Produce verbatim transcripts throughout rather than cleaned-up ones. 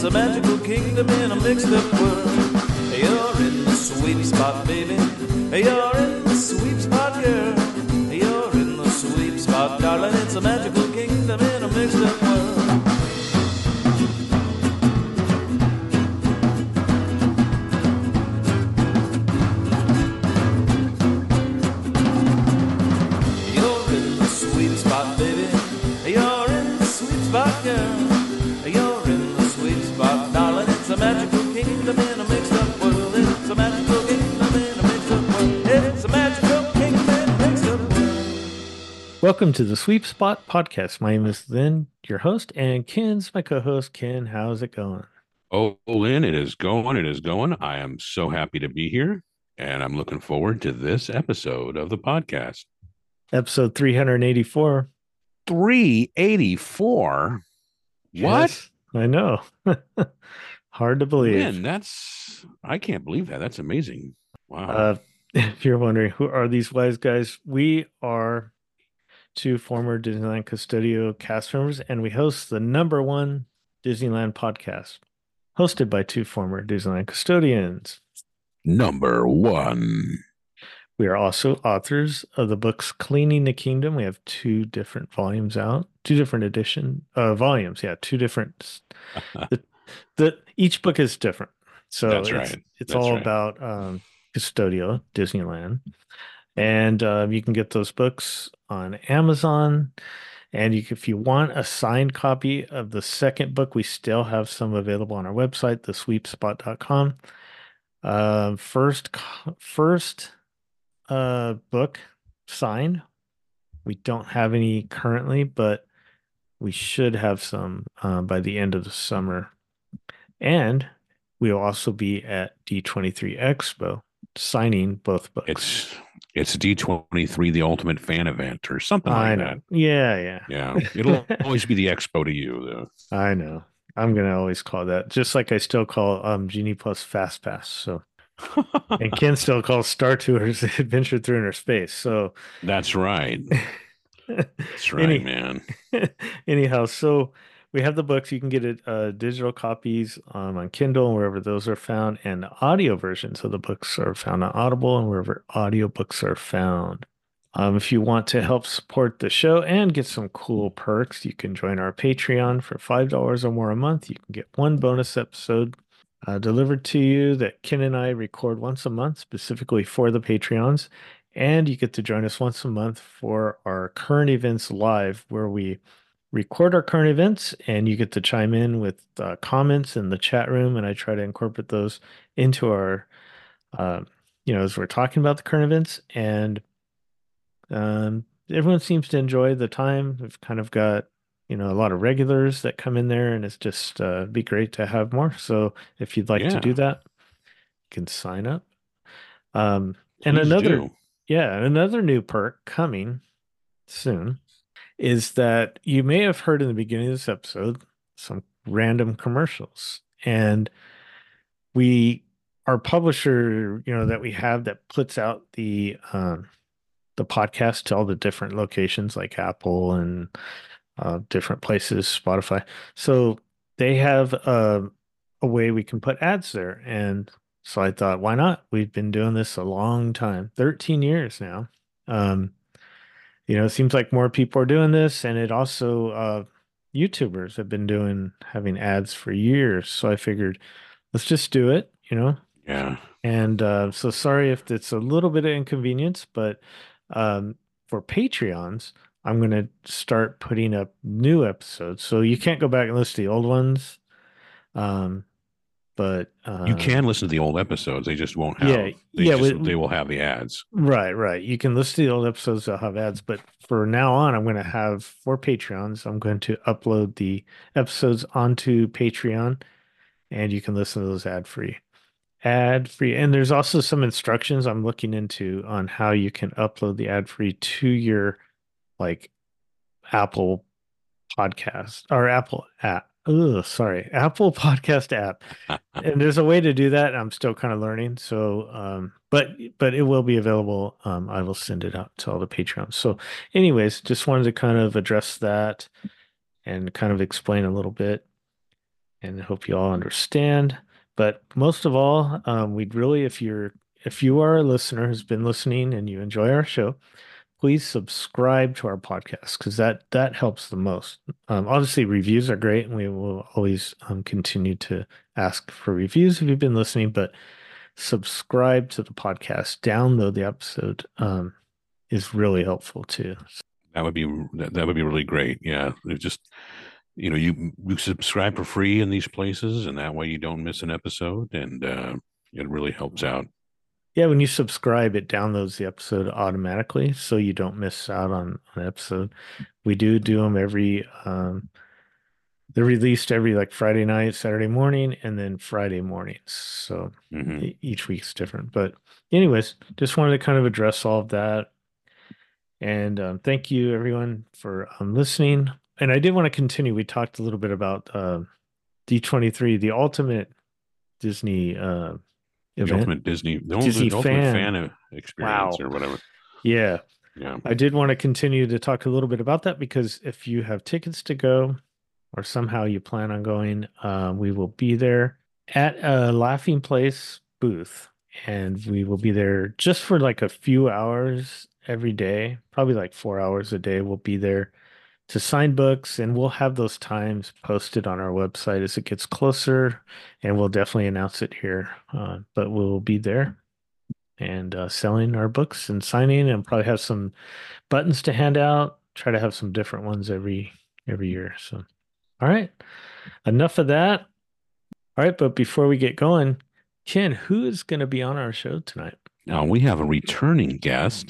a magical kingdom in a mixed up world. You're in the sweet spot, baby. You're in the sweet spot, girl. You're in the sweet spot, darling. It's a magical kingdom in a mixed up world. You're in the sweet spot, baby. You're in the sweet spot, girl. You're in the sweet spot, darling. It's a magical kingdom in a mixed up world. It's a magical kingdom in a mixed up world. It's a magical kingdom in a mixed up world. Welcome to the Sweep Spot Podcast. My name is Lynn, your host, and Ken's my co-host. Ken, how's it going? Oh, Lynn, it is going. It is going. I am so happy to be here, and I'm looking forward to this episode of the podcast. Episode three eighty-four. three eighty-four? What? Yes, I know. Hard to believe. Man, that's, I can't believe that. That's amazing. Wow. Uh, if you're wondering, who are these wise guys? We are two former Disneyland Custodio cast members, and we host the number one Disneyland podcast, hosted by two former Disneyland custodians. Number one. We are also authors of the books Cleaning the Kingdom. We have two different volumes out, two different edition uh, volumes. Yeah, two different. the, the each book is different. So That's it's, right. it's That's all right. about um, Custodio Disneyland, and uh, you can get those books on Amazon. And you, if you want a signed copy of the second book, we still have some available on our website, the sweep spot dot com. Uh, first, co- first uh book signed. We don't have any currently, but we should have some uh, by the end of the summer. And we'll also be at D twenty-three Expo signing both books. It's it's D twenty-three, the ultimate fan event, or something I like know. that. Yeah, yeah. Yeah. It'll always be the expo to you, though. I know. I'm gonna always call that, just like I still call um Genie Plus Fast Pass. So and Ken still calls Star Tours Adventure Through Inner Space. So That's right. That's right, Any- man. anyhow, so we have the books. You can get it uh, digital copies um, on Kindle and wherever those are found, and audio versions of the books are found on Audible and wherever audiobooks are found. Um, if you want to help support the show and get some cool perks, you can join our Patreon for five dollars or more a month. You can get one bonus episode uh, delivered to you that Ken and I record once a month specifically for the Patreons. And you get to join us once a month for our current events live, where we record our current events and you get to chime in with uh, comments in the chat room. And I try to incorporate those into our, uh, you know, as we're talking about the current events. And um, everyone seems to enjoy the time. We've kind of got, you know, a lot of regulars that come in there, and it's just uh, be great to have more. So if you'd like to Yeah. do that, you can sign up. Um, and Please another. do. Yeah, another new perk coming soon is that you may have heard in the beginning of this episode some random commercials. And we, our publisher, you know, that we have that puts out the um, the podcast to all the different locations like Apple and uh, different places, Spotify. So they have a, a way we can put ads there. And so I thought, why not? We've been doing this a long time, thirteen years now. Um, you know, it seems like more people are doing this, and it also uh, YouTubers have been doing having ads for years. So I figured, let's just do it, you know. Yeah. And uh, so sorry if it's a little bit of inconvenience, but um, for Patreons, I'm going to start putting up new episodes. So you can't go back and listen to the old ones. Um, but uh, You can listen to the old episodes. They just won't have. Yeah, they yeah, just- we- they will have the ads. Right, right. You can listen to the old episodes that have ads, but for now on, I'm going to have for Patreons, I'm going to upload the episodes onto Patreon, and you can listen to those ad free. Ad free. And there's also some instructions I'm looking into on how you can upload the ad free to your like Apple podcast or Apple app. Oh, sorry, Apple Podcast app. And there's a way to do that. I'm still kind of learning. So, um, but but it will be available. Um, I will send it out to all the Patreons. So, anyways, just wanted to kind of address that and kind of explain a little bit. and hope you all understand. But most of all, um, we'd really, if you're if you are a listener who's been listening and you enjoy our show, please subscribe to our podcast because that that helps the most. Um, obviously, reviews are great, and we will always um, continue to ask for reviews if you've been listening. But subscribe to the podcast, download the episode, um, is really helpful too. That would be that, that would be really great. Yeah, it just you know you you subscribe for free in these places, and that way you don't miss an episode, and uh, it really helps out. Yeah, when you subscribe, it downloads the episode automatically, so you don't miss out on an episode. We do do them every um, they're released every like Friday night, Saturday morning, and then Friday mornings. So hmm e- each week's different. But anyways, just wanted to kind of address all of that. And um, thank you everyone for um, listening. And I did want to continue. We talked a little bit about uh, D twenty-three, the ultimate Disney uh, The event. ultimate Disney, the Disney ultimate, ultimate fan. fan experience Wow. or whatever. Yeah. Yeah. I did want to continue to talk a little bit about that because if you have tickets to go or somehow you plan on going, uh, we will be there at a Laughing Place booth, and we will be there just for like a few hours every day, probably like four hours a day. We'll be there to sign books, and we'll have those times posted on our website as it gets closer, and we'll definitely announce it here. Uh, but we'll be there and uh, selling our books and signing, and probably have some buttons to hand out. Try to have some different ones every every year. So, all right, enough of that. All right, but before we get going, Ken, who is going to be on our show tonight? Now we have a returning guest,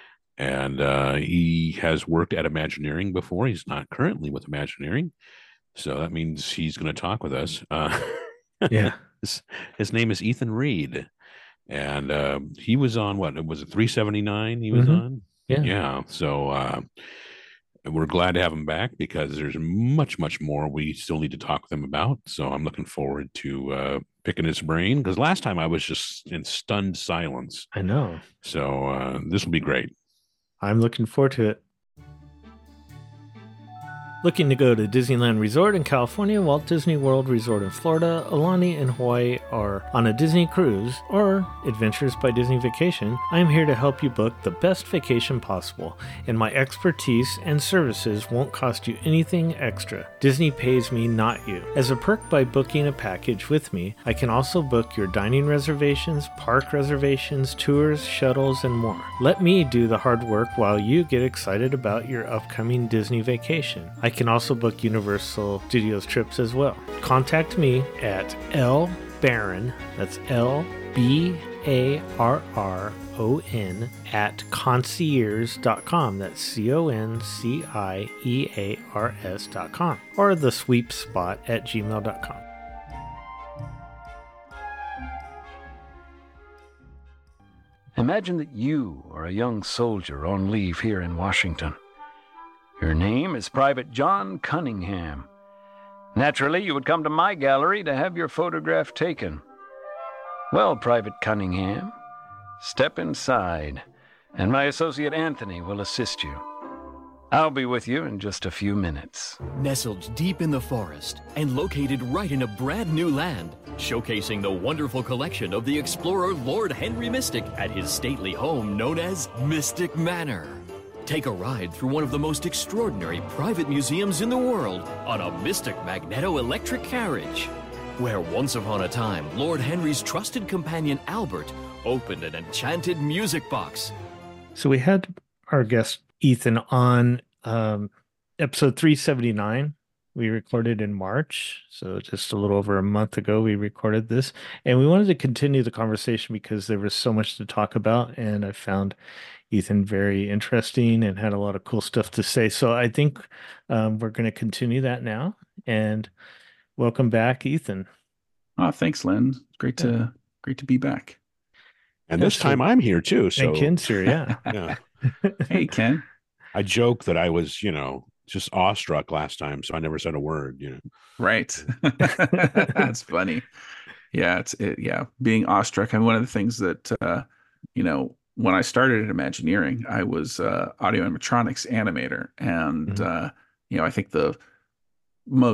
and uh, he has worked at Imagineering before. He's not currently with Imagineering, so that means he's going to talk with us. Uh, Yeah. his, his name is Ethan Reed, and uh, he was on what was it three seventy-nine? He was Mhm. on, Yeah. yeah. So uh, we're glad to have him back because there's much, much more we still need to talk with him about. So I'm looking forward to uh, picking his brain because last time I was just in stunned silence. I know. So uh, this will be great. I'm looking forward to it. Looking to go to Disneyland Resort in California, Walt Disney World Resort in Florida, Aulani in Hawaii, or on a Disney cruise, or Adventures by Disney Vacation, I am here to help you book the best vacation possible, and my expertise and services won't cost you anything extra. Disney pays me, not you. As a perk by booking a package with me, I can also book your dining reservations, park reservations, tours, shuttles, and more. Let me do the hard work while you get excited about your upcoming Disney vacation. I can also book Universal Studios trips as well. Contact me at L Barron, that's L B A R R O N, at concierge dot com. That's C O N C I E A R S dot com, or the sweep spot at gmail dot com. Imagine that you are a young soldier on leave here in Washington. Your name is Private John Cunningham. Naturally, you would come to my gallery to have your photograph taken. Well, Private Cunningham, step inside, and my associate Anthony will assist you. I'll be with you in just a few minutes. Nestled deep in the forest and located right in a brand new land, showcasing the wonderful collection of the explorer Lord Henry Mystic at his stately home known as Mystic Manor. Take a ride through one of the most extraordinary private museums in the world on a Mystic magneto-electric carriage, where once upon a time, Lord Henry's trusted companion Albert opened an enchanted music box. So we had our guest Ethan on um, episode three seventy-nine. We recorded in March, so just a little over a month ago we recorded this, and we wanted to continue the conversation because there was so much to talk about, and I found Ethan very interesting and had a lot of cool stuff to say. So I think um, we're going to continue that now. And welcome back, Ethan. Oh, thanks, Len. Great to great to be back. And Yeah, this so- time I'm here too. So And Ken's here, yeah. yeah, Hey, Ken. I joke that I was, you know, just awestruck last time, so I never said a word. You know, Right. That's funny. Yeah, it's it, yeah, being awestruck. And one of the things that uh, you know, when I started at Imagineering, I was uh, audio animatronics animator, and Mhm. uh, you know, I think the most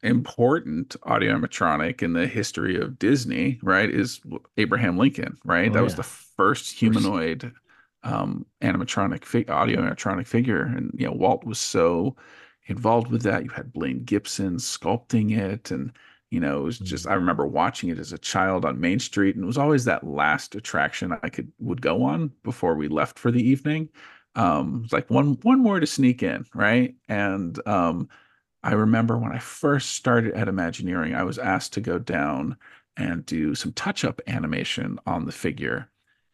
important audio animatronic in the history of Disney, right, is Abraham Lincoln, right? Oh That was yeah. the first humanoid um, animatronic fig audio animatronic figure, and you know Walt was so involved with that. You had Blaine Gibson sculpting it, and you know it was just Mm. I remember watching it as a child on Main Street, and it was always that last attraction I could would go on before we left for the evening. Um, it's like one one more to sneak in, right? And um, I remember when I first started at Imagineering, I was asked to go down and do some touch-up animation on the figure.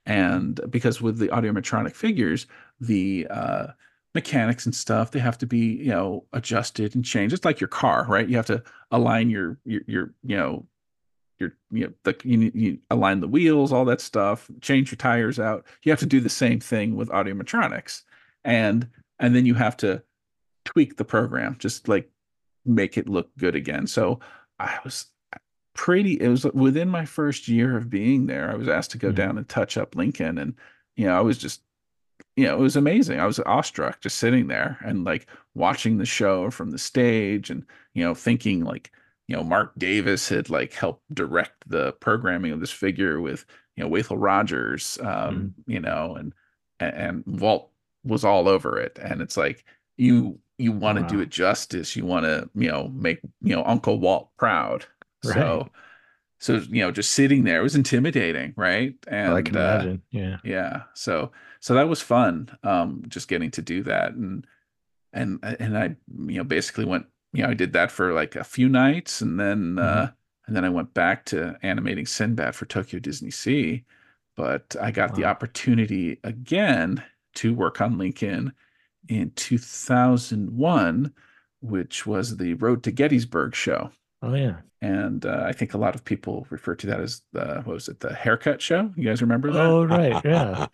And because with the audiometronic figures, the uh, mechanics and stuff, they have to be, you know, adjusted and changed. It's like your car, right? You have to align your your your, you know, your you know the you, you align the wheels, all that stuff, change your tires out. You have to do the same thing with audiometronics. And and then you have to tweak the program, just like make it look good again. So I was pretty, it was within my first year of being there, I was asked to go Mm. down and touch up Lincoln. And, you know, I was just, you know, it was amazing. I was awestruck just sitting there and like watching the show from the stage and, you know, thinking like, you know, Mark Davis had like helped direct the programming of this figure with, you know, Wathel Rogers, um, Mm. you know, and, and Walt was all over it. And it's like, you, you want to do Wow. it justice. You want to, you know, make, you know, Uncle Walt proud. Right. So, so, you know, just sitting there was intimidating, right? Well, I can And, uh, imagine. Yeah. yeah. So so that was fun. Um, just getting to do that. And and and I, you know, basically went, you know, I did that for like a few nights and then Hmm. uh and then I went back to animating Sinbad for Tokyo Disney Sea. But I got the Wow. opportunity again to work on Lincoln in two thousand one, which was the Road to Gettysburg show. Oh yeah. And uh, I think a lot of people refer to that as the, what was it, the haircut show? You guys remember that? Oh right. Yeah.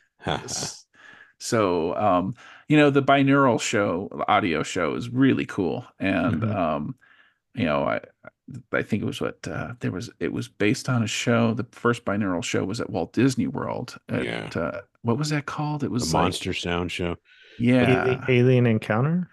S- So, um, you know, the binaural show, the audio show is really cool. And, Hmm. um, you know, I, I think it was what, uh, there was, it was based on a show. The first binaural show was at Walt Disney World Yeah. at, uh, what was that called? It The was like, Monster Sound Show. Alien, yeah, Alien Encounter.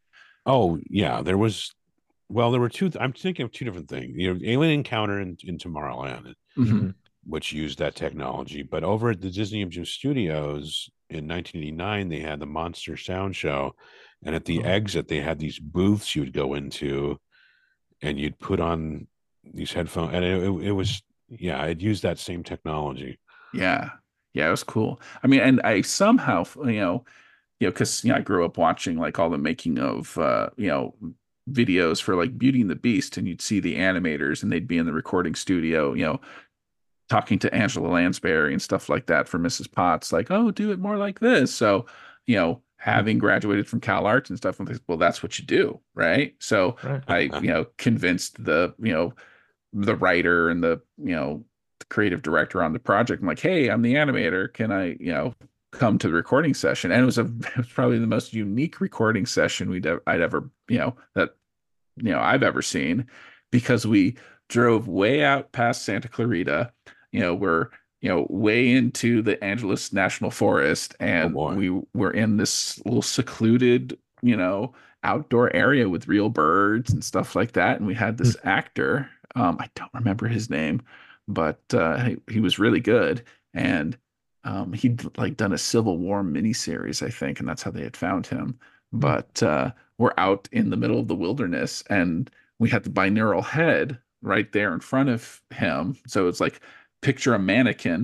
Oh, yeah. There was, well, there were two, I'm thinking of two different things. You know, Alien Encounter in, in Tomorrowland, mhm, Hmm. which used that technology. But over at the Disney Imaging Studios in nineteen eighty-nine, they had the Monster Sound Show. And at the Oh. exit, they had these booths you would go into and you'd put on these headphones. And it, it, it was, yeah, it used that same technology. yeah, yeah, it was cool. I mean, and I somehow, you know, you know, because you know, I grew up watching like all the making of uh, you know, videos for like Beauty and the Beast, and you'd see the animators and they'd be in the recording studio, you know, talking to Angela Lansbury and stuff like that for Missus Potts, like, oh, do it more like this. So, you know, having graduated from Cal Arts and stuff, I'm like, well, that's what you do, right? So Right. I, you know, convinced the, you know, the writer and the, you know, the creative director on the project. I'm like, hey, I'm the animator. Can I, you know, come to the recording session? And it was a, it was probably the most unique recording session we'd ever, I'd ever, you know, that, you know, I've ever seen, because we drove way out past Santa Clarita. You know, we're, you know, way into the Angeles National Forest, Oh and boy. we were in this little secluded, you know, outdoor area with real birds and stuff like that. And we had this actor, um, I don't remember his name, but uh, he, he was really good. And um, he'd like done a Civil War miniseries, I think, and that's how they had found him. Hmm. But uh, we're out in the middle of the wilderness, and we had the binaural head right there in front of him. So it's like, picture a mannequin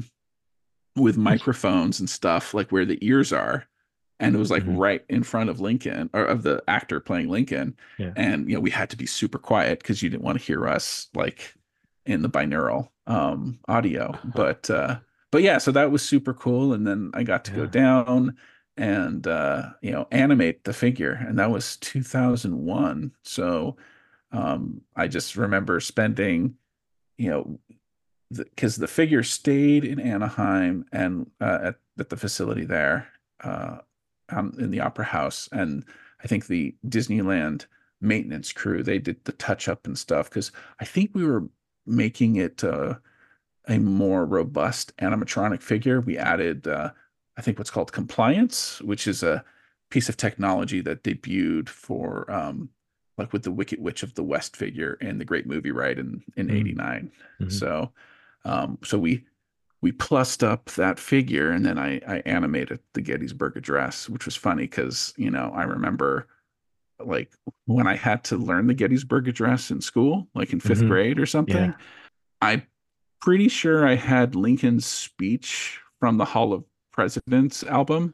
with microphones and stuff, like where the ears are. And it was like Mhm. right in front of Lincoln, or of the actor playing Lincoln. Yeah. And, you know, we had to be super quiet because you didn't want to hear us like in the binaural um, audio. But, uh, but yeah, so that was super cool. And then I got to go Yeah. down and, uh, you know, animate the figure. And that was two thousand one. So um, I just remember spending, you know, because the, the figure stayed in Anaheim and uh, at, at the facility there uh, um, in the Opera House. And I think the Disneyland maintenance crew, they did the touch up and stuff, because I think we were making it uh, a more robust animatronic figure. We added, uh, I think, what's called Compliance, which is a piece of technology that debuted for um, like with the Wicked Witch of the West figure and the Great Movie Ride in in Mm. eighty-nine. Mhm. So um so we we plussed up that figure, and then I I animated the Gettysburg Address, which was funny because, you know, I remember like when I had to learn the Gettysburg Address in school, like in fifth Mhm. grade or something, Yeah. I'm pretty sure I had Lincoln's speech from the Hall of Presidents album.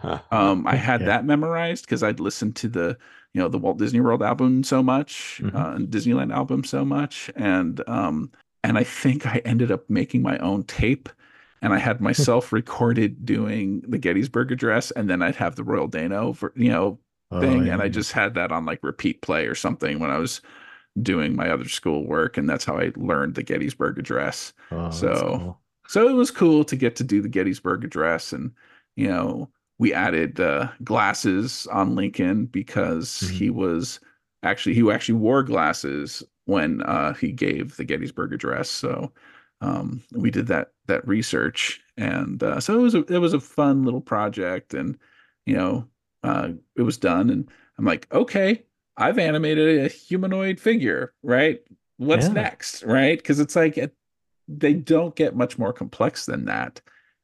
Um, I had Yeah. that memorized because I'd listened to the, you know, the Walt Disney World album so much, Mhm. uh, and Disneyland album so much, and um, and I think I ended up making my own tape, and I had myself recorded doing the Gettysburg Address, and then I'd have the Royal Dano for, you know, Oh, thing, yeah. and I just had that on like repeat play or something when I was doing my other school work, and that's how I learned the Gettysburg Address. Oh, that's So cool. so it was cool to get to do the Gettysburg Address, and you know, we added uh, glasses on Lincoln because Mhm. he was actually he actually wore glasses when uh, he gave the Gettysburg Address. So um, we did that that research, and uh, so it was a it was a fun little project, and you know, uh, it was done, and I'm like, okay, I've animated a humanoid figure, right? What's Yeah. next, right? Because it's like it, they don't get much more complex than that.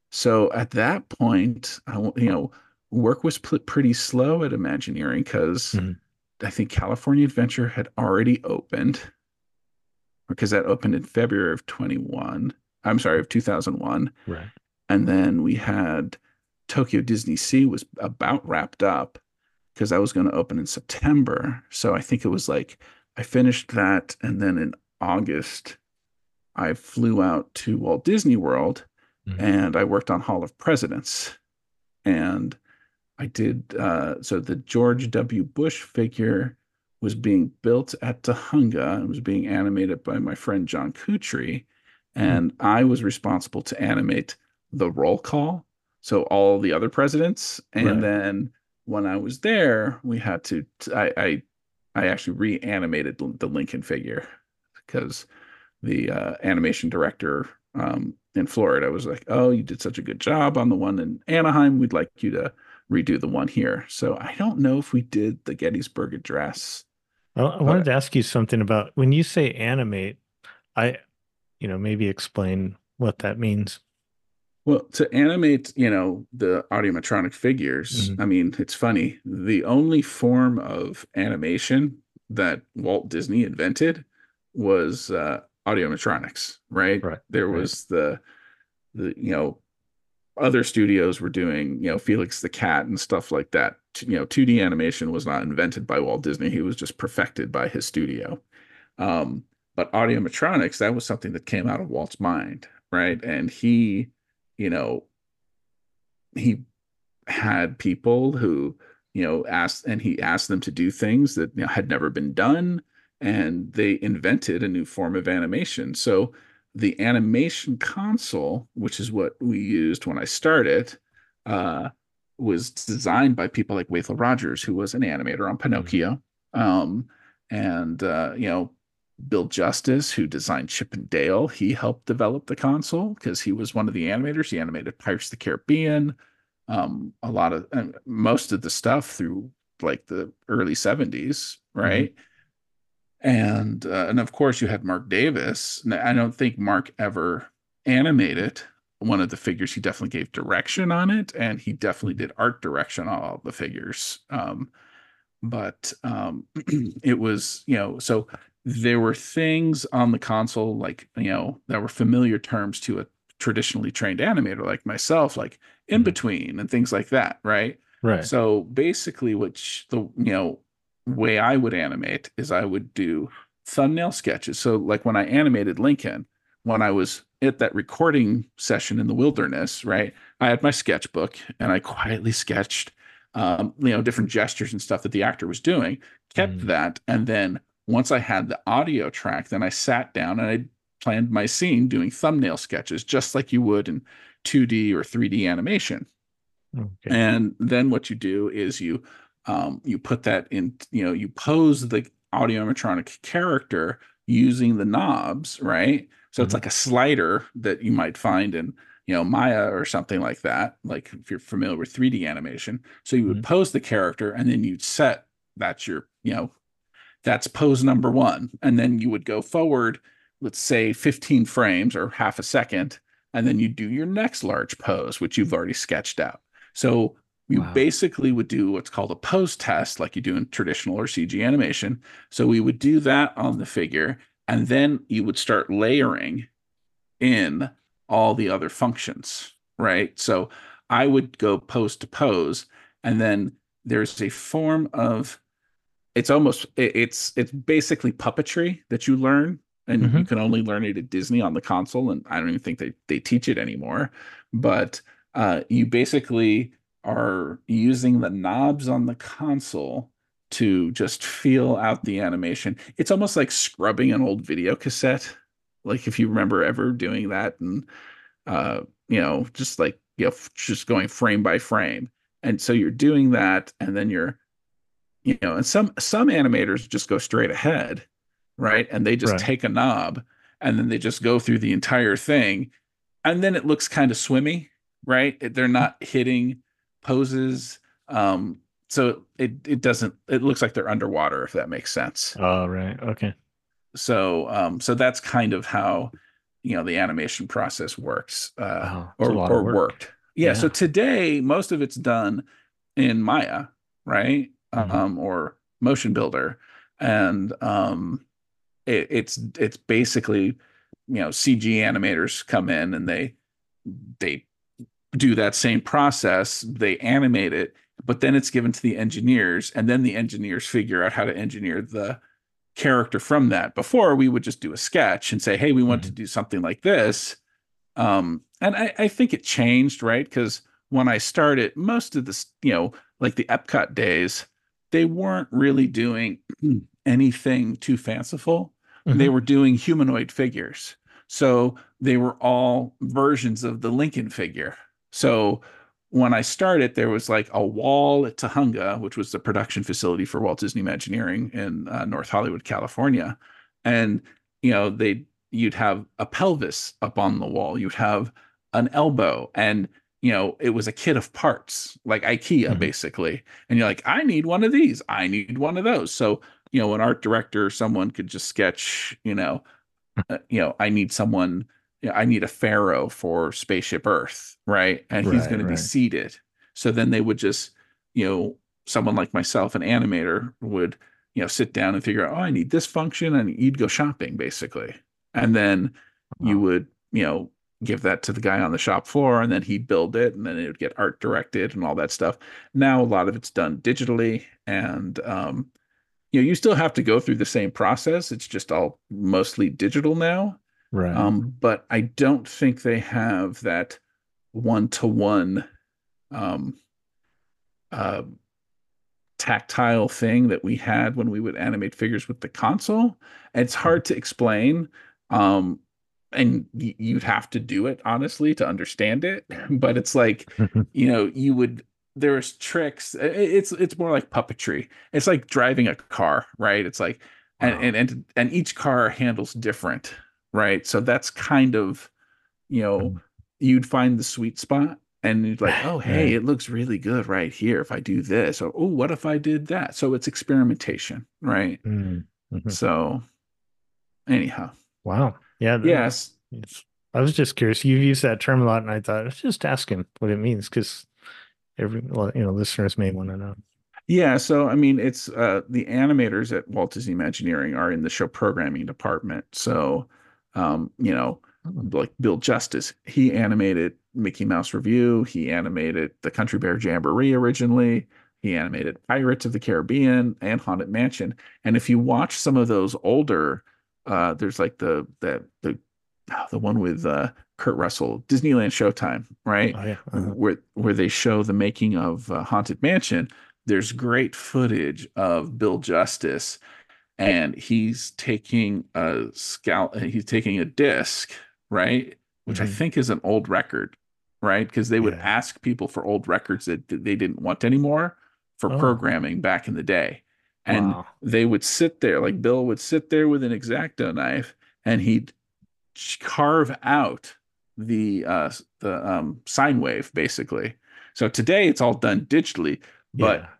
So at that point, I, w- you know, work was pl- pretty slow at Imagineering because Mhm. I think California Adventure had already opened, because that opened in February of twenty-one. I'm sorry, of two thousand one. Right. And then we had Tokyo Disney Sea was about wrapped up because I was going to open in September. So I think it was like I finished that, and then in August I flew out to Walt Disney World, Mhm. and I worked on Hall of Presidents. And I did uh, so the George W. Bush figure was being built at Tahunga and was being animated by my friend John Kutry, and I was responsible to animate the roll call, so all the other presidents. And Right. then when I was there, we had to I I, I actually reanimated the Lincoln figure because the uh, animation director um, in Florida was like, "Oh, you did such a good job on the one in Anaheim. We'd like you to redo the one here." So I don't know if we did the Gettysburg Address, I, I wanted but to ask you something about when you say animate, I, you know, maybe explain what that means. well, to animate, you know, the audiomatronic figures, Mhm. I mean, it's funny. The only form of animation that Walt Disney invented was uh, audiomatronics, right? Right. There Right. was the the you know other studios were doing, you know, Felix the Cat and stuff like that. You know, two D animation was not invented by Walt Disney. He was just perfected by his studio. Um, but audiomatronics, that was something that came out of Walt's mind, right? And he, you know, he had people who, you know, asked, and he asked them to do things that, you know, had never been done, and they invented a new form of animation. So the animation console, which is what we used when I started, uh, was designed by people like Wathel Rogers, who was an animator on Pinocchio, um, and uh, you know, Bill Justice, who designed Chip and Dale. He helped develop the console because he was one of the animators. He animated Pirates of the Caribbean, um, a lot of uh, most of the stuff through like the early seventies, right? And uh, and of course you had Mark Davis. Now, I don't think Mark ever animated one of the figures. He definitely gave direction on it, and he definitely did art direction on all the figures. Um, but um, it was, you know, so there were things on the console like, you know, that were familiar terms to a traditionally trained animator like myself, like in Mhm. between and things like that, right? Right. So basically, which the you know way I would animate is I would do thumbnail sketches. So like when I animated Lincoln, when I was at that recording session in the wilderness, right? I had my sketchbook and I quietly sketched um, you know, different gestures and stuff that the actor was doing, kept Mhm. that. And then once I had the audio track, then I sat down and I planned my scene doing thumbnail sketches, just like you would in two D or three D animation. Okay. And then what you do is you um, you put that in, you know, you pose the audiomatronic character using the knobs, right? So it's Mhm. like a slider that you might find in, you know, Maya or something like that, like if you're familiar with three D animation. So you would Mhm. pose the character and then you'd set that's your, you know, That's pose number one. And then you would go forward, let's say fifteen frames or half a second, and then you do your next large pose, which you've already sketched out. So you Wow. basically would do what's called a pose test, like you do in traditional or C G animation. So we would do that on the figure, and then you would start layering in all the other functions, right? So I would go pose to pose, and then there's a form of it's almost it's it's basically puppetry that you learn, and Mhm. you can only learn it at Disney on the console, and I don't even think they they teach it anymore. But uh, you basically are using the knobs on the console to just feel out the animation. It's almost like scrubbing an old video cassette, like if you remember ever doing that, and uh, you know, just like you know, just going frame by frame. And so you're doing that, and then you're you know, and some some animators just go straight ahead, right? And they just Right. take a knob and then they just go through the entire thing, and then it looks kind of swimmy, right? It- They're not hitting poses. Um, so it it doesn't it looks like they're underwater, if that makes sense. Oh, right. Okay. So um so that's kind of how you know the animation process works uh Wow. It's a or lot of or work. worked. Yeah, so Yeah. today most of it's done in Maya, right? Mhm. Um or Motion Builder. And um it, it's it's basically you know C G animators come in and they they do that same process, they animate it, but then it's given to the engineers, and then the engineers figure out how to engineer the character from that. Before, we would just do a sketch and say, hey, we want to Mhm. do something like this. Um, and I, I think it changed, right? Because when I started, most of this, you know, like the Epcot days, they weren't really doing anything too fanciful. They Mhm. were doing humanoid figures. So they were all versions of the Lincoln figure. So when I started, there was like a wall at Tahunga, which was the production facility for Walt Disney Imagineering in uh, North Hollywood, California. And, you know, they you'd have a pelvis up on the wall, you'd have an elbow, and, you know, it was a kit of parts, like IKEA, Mhm. basically. And you're like, I need one of these, I need one of those. So, you know, an art director, someone could just sketch, you know, uh, you know, I need someone, you know, I need a pharaoh for Spaceship Earth, right? And he's Right. going to be Right. seated. So then they would just, you know, someone like myself, an animator, would, you know, sit down and figure out, oh, I need this function, and you'd go shopping basically. And then you Wow. would, you know, give that to the guy on the shop floor, and then he'd build it, and then it would get art directed and all that stuff. Now a lot of it's done digitally, and um, you know, you still have to go through the same process. It's just all mostly digital now. Right. Um, but I don't think they have that one-to-one um, uh, tactile thing that we had when we would animate figures with the console. It's hard to explain. Um, and y- you'd have to do it honestly to understand it. But it's like, you know, you would there's tricks. I- It's it's more like puppetry. It's like driving a car, right? It's like and Wow. and and, and each car handles different, right? So that's kind of, you know, Mhm. you'd find the sweet spot, and you'd like, oh, hey, Right. it looks really good right here if I do this, or oh, what if I did that? So it's experimentation, right? Mm. Mhm. So anyhow, Wow. Yeah. th- yes. It's, I was just curious. You've used that term a lot, and I thought let's just ask him what it means because every, well, you know, listeners may want to know. Yeah, so I mean, it's uh the animators at Walt Disney Imagineering are in the show programming department. So, um, you know, Oh. like Bill Justice, he animated Mickey Mouse Review, he animated the Country Bear Jamboree originally, he animated Pirates of the Caribbean and Haunted Mansion. And if you watch some of those older, uh, there's like the the the oh, the one with uh Kurt Russell, Disneyland Showtime, right? Oh yeah. Uh-huh. Where where they show the making of uh, Haunted Mansion. There's great footage of Bill Justice, and he's taking a scout he's taking a disc, right, which I Mhm. think is an old record, right, because they would Yeah. ask people for old records that that they didn't want anymore for Oh, programming back in the day. And wow. they would sit there, like Bill would sit there with an X-Acto knife, and he'd carve out the uh the um sine wave basically. So today it's all done digitally, but Yeah.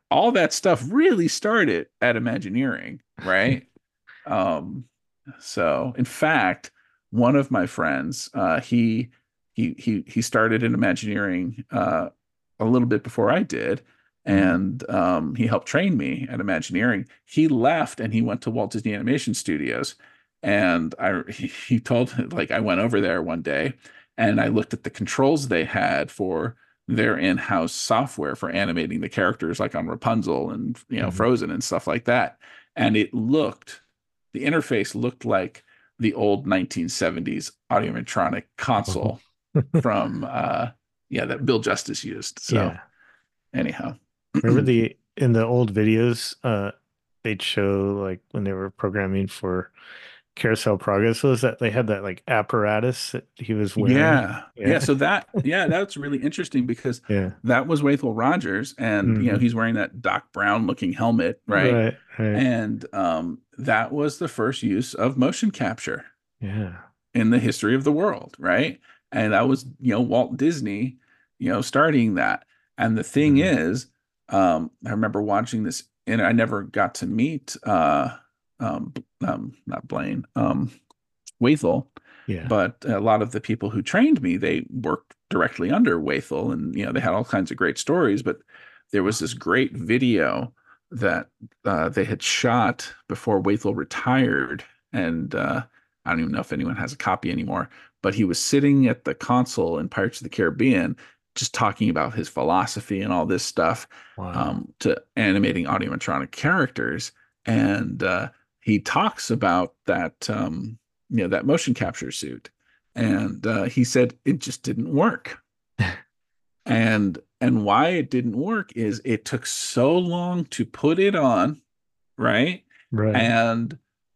all that stuff really started at Imagineering, right? um, so in fact, one of my friends, uh, he he he he started in Imagineering uh, a little bit before I did, and um, he helped train me at Imagineering. He left and he went to Walt Disney Animation Studios, and I he, he told like I went over there one day, and I looked at the controls they had for their in-house software for animating the characters, like on Rapunzel and you know Mhm. Frozen and stuff like that, and it looked the interface looked like the old nineteen seventies Audiomatronic console from uh yeah that Bill Justice used. So Yeah. anyhow. Remember the in the old videos, uh, they'd show like when they were programming for Carousel Progress was that they had that like apparatus that he was wearing. Yeah. Yeah. Yeah. So that, yeah, that's really interesting because Yeah. that was Waithel Rogers, and you know, Mhm. he's wearing that Doc Brown looking helmet, right? Right. Right. And um, that was the first use of motion capture Yeah. in the history of the world, right? And that was, you know, Walt Disney, you know, starting that. And the thing Mhm. is, um, I remember watching this, and I never got to meet uh um, um not Blaine, um Waithel, Yeah. but a lot of the people who trained me, they worked directly under Waithel, and you know, they had all kinds of great stories. But there was this great video that uh, they had shot before Waithel retired, and uh, I don't even know if anyone has a copy anymore. But he was sitting at the console in Pirates of the Caribbean, just talking about his philosophy and all this stuff Wow. um, to animating Audiomatronic characters, and uh, he talks about that. Um, you know, that motion capture suit. And uh, he said it just didn't work. and and why it didn't work is it took so long to put it on, right? Right. And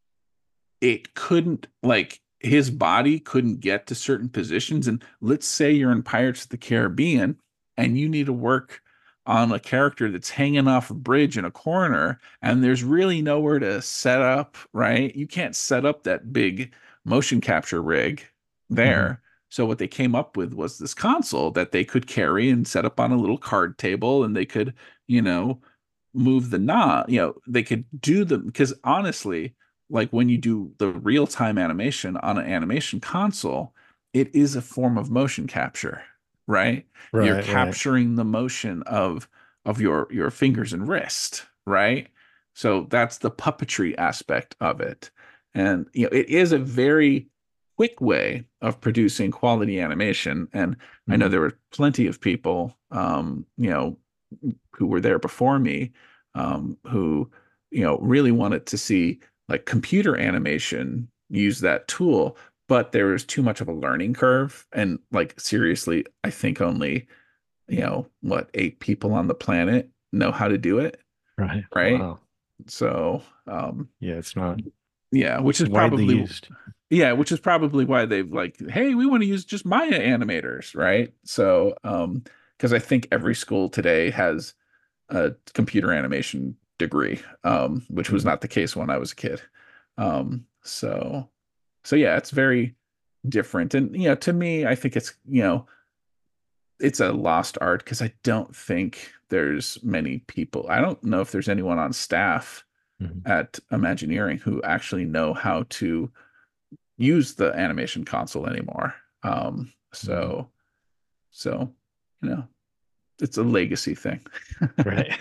it couldn't, like, his body couldn't get to certain positions. And let's say you're in Pirates of the Caribbean and you need to work on a character that's hanging off a bridge in a corner, and there's really nowhere to set up, right? You can't set up that big motion capture rig there. So what they came up with was this console that they could carry and set up on a little card table, and they could, you know, move the knob, you know, they could do the, because honestly, like when you do the real-time animation on an animation console, it is a form of motion capture, right? Right. You're Right. capturing the motion of of your your fingers and wrist, right? So that's the puppetry aspect of it. And you know, it is a very quick way of producing quality animation. And I know Mhm. there were plenty of people, um, you know, who were there before me, um, who, you know, really wanted to see like computer animation use that tool, but there was too much of a learning curve. And like, seriously, I think only, you know, what, eight people on the planet know how to do it, Right. right? Wow. So, um, Yeah, it's not yeah, which is widely probably, used. yeah, which is probably why they've like, hey, we want to use just Maya animators, right? So, um, because I think every school today has a computer animation degree, um, which was Mhm. not the case when I was a kid. Um, so, so yeah, it's very different. And, you know, to me, I think it's, you know, it's a lost art because I don't think there's many people. I don't know if there's anyone on staff Mhm. at Imagineering who actually know how to use the animation console anymore. Um, so, so, you know, it's a legacy thing. Right.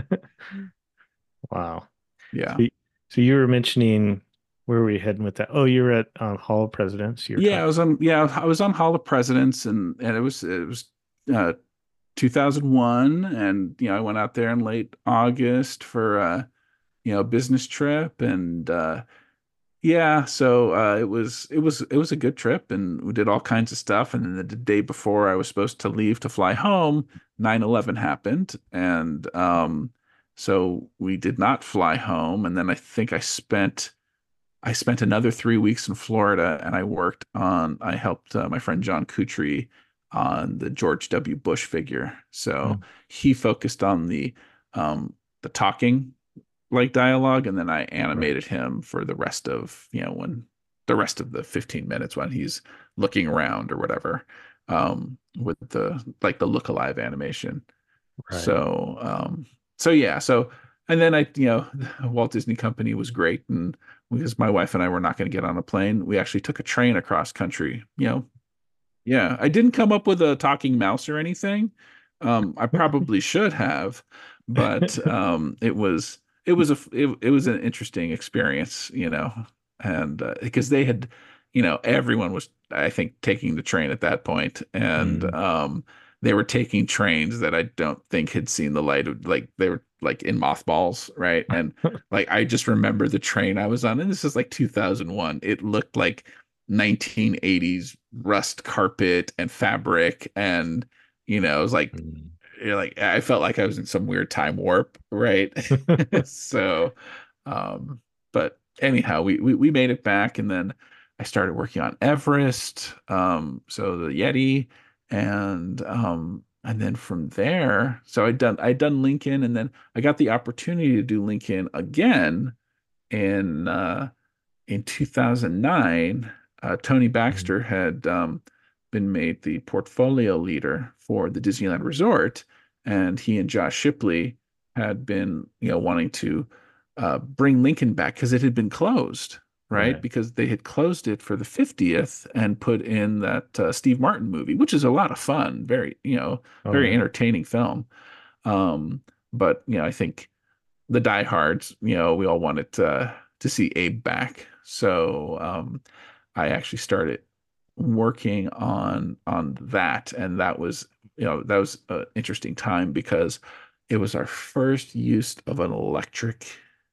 Wow. Yeah. So, y- so you were mentioning where were we heading with that? Oh, you were at um, Hall of Presidents. You were Yeah, I talking. was on yeah, I was on Hall of Presidents, and and it was it was uh two thousand one, and you know, I went out there in late August for uh you know, a business trip, and uh yeah, so uh it was it was it was a good trip, and we did all kinds of stuff. And then the day before I was supposed to leave to fly home, nine eleven happened, and um so we did not fly home. And then I think I spent I spent another three weeks in Florida, and I worked on, I helped uh, my friend John Kutry on the George W. Bush figure. So Mm. he focused on the um, the talking like dialogue, and then I animated him for the rest of, you know, when the rest of the fifteen minutes when he's looking around or whatever, um, with the like the look alive animation. Right. So um, so yeah, so and then I, you know, Walt Disney Company was great, and because my wife and I were not going to get on a plane, we actually took a train across country. You know, yeah, I didn't come up with a talking mouse or anything. Um, I probably should have, but um, it was it was a it, it was an interesting experience, you know, and uh, because they had, you know, everyone was, I think, taking the train at that point, and Mm. um, they were taking trains that I don't think had seen the light of, like they were like in mothballs, right? And like I just remember the train I was on, and this is like two thousand one. It looked like nineteen eighties rust carpet and fabric, and you know, it was like Mm. you're like I felt like I was in some weird time warp, right? So, um, but anyhow, we, we we made it back, and then I started working on Everest, um, so the Yeti, and um, and then from there, so I'd done I'd done Lincoln, and then I got the opportunity to do Lincoln again in uh, in two thousand nine. Uh, Tony Mm. Baxter had um, been made the portfolio leader for the Disneyland Resort, and he and Josh Shipley had been, you know, wanting to uh, bring Lincoln back because it had been closed, right? Right. Because they had closed it for the fiftieth and put in that uh, Steve Martin movie, which is a lot of fun, very, you know, Oh very yeah. entertaining film. Um, but you know, I think the diehards, you know, we all wanted uh, to see Abe back. So um, I actually started working on on that, and that was, you know, that was an interesting time because it was our first use of an electric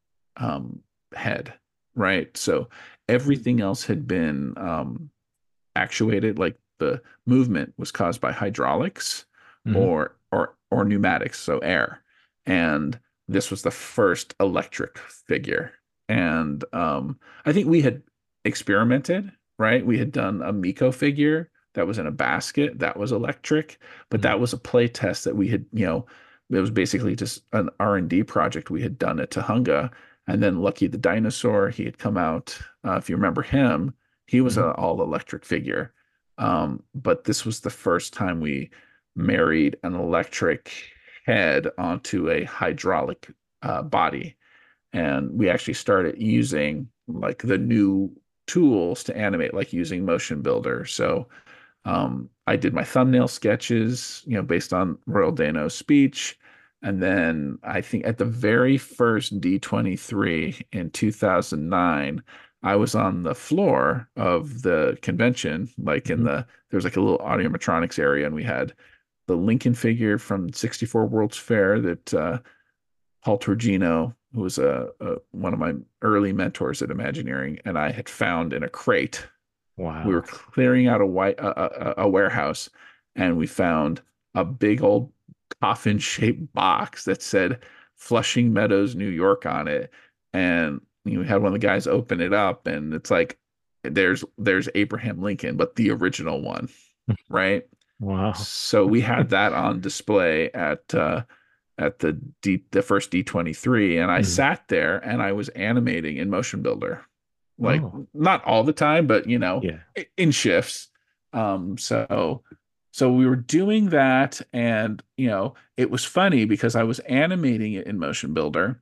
um, head, right? So everything else had been um, actuated, like the movement was caused by hydraulics Mhm. or or or pneumatics, so air. And this was the first electric figure. And um, I think we had experimented, right? We had done a Miko figure that was in a basket that was electric, but Mm. that was a play test that we had, you know, it was basically just an R and D project we had done at Tahunga. And then Lucky the Dinosaur, he had come out. Uh, if you remember him, he was Mhm. an all electric figure. Um, but this was the first time we married an electric head onto a hydraulic uh, body. And we actually started using like the new tools to animate, like using Motion Builder. So um, I did my thumbnail sketches, you know, based on Royal Dano's speech. And then I think at the very first D twenty-three in two thousand nine, I was on the floor of the convention, like in Mhm. the, there was like a little audiometronics area, and we had the Lincoln figure from sixty-four World's Fair that uh, Paul Turgino, who was a, a one of my early mentors at Imagineering, and I had found in a crate. We were Wow. clearing out a white a, a, a warehouse, and we found a big old coffin shaped box that said Flushing Meadows, New York on it. And you know, we had one of the guys open it up, and it's like there's there's Abraham Lincoln, but the original one, right? Wow. So we had that on display at uh, at the D the first D twenty-three, and I Mhm. sat there and I was animating in Motion Builder, like Oh, not all the time, but you know, yeah. in shifts. Um, so so we were doing that, and you know, it was funny because I was animating it in Motion Builder,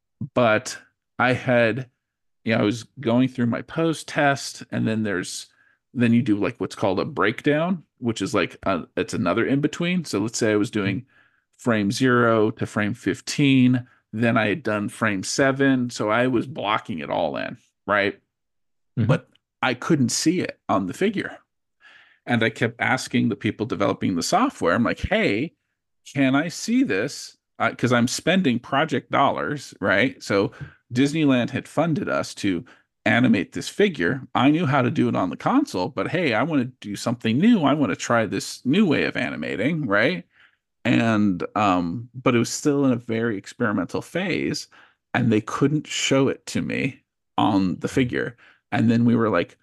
but I had, you know, I was going through my pose test, and then there's then you do like what's called a breakdown, which is like a, it's another in between. So let's say I was Mm. doing frame zero to frame fifteen, then I had done frame seven, so I was blocking it all in, right? Mhm. But I couldn't see it on the figure. And I kept asking the people developing the software, I'm like, hey, can I see this? Because uh, I'm spending project dollars, right? So Disneyland had funded us to animate this figure. I knew how to do it on the console, but hey, I want to do something new. I want to try this new way of animating, right? And um, but it was still in a very experimental phase, and they couldn't show it to me on the figure. And then we were like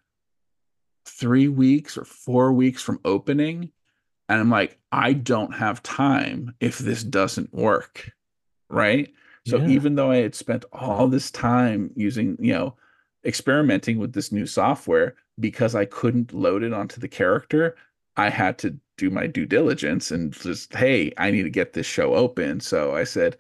three weeks or four weeks from opening, and I'm like, I don't have time if this doesn't work, right? So Yeah. even though I had spent all this time using, you know, experimenting with this new software, because I couldn't load it onto the character, I had to do my due diligence and just, hey, I need to get this show open. So I said,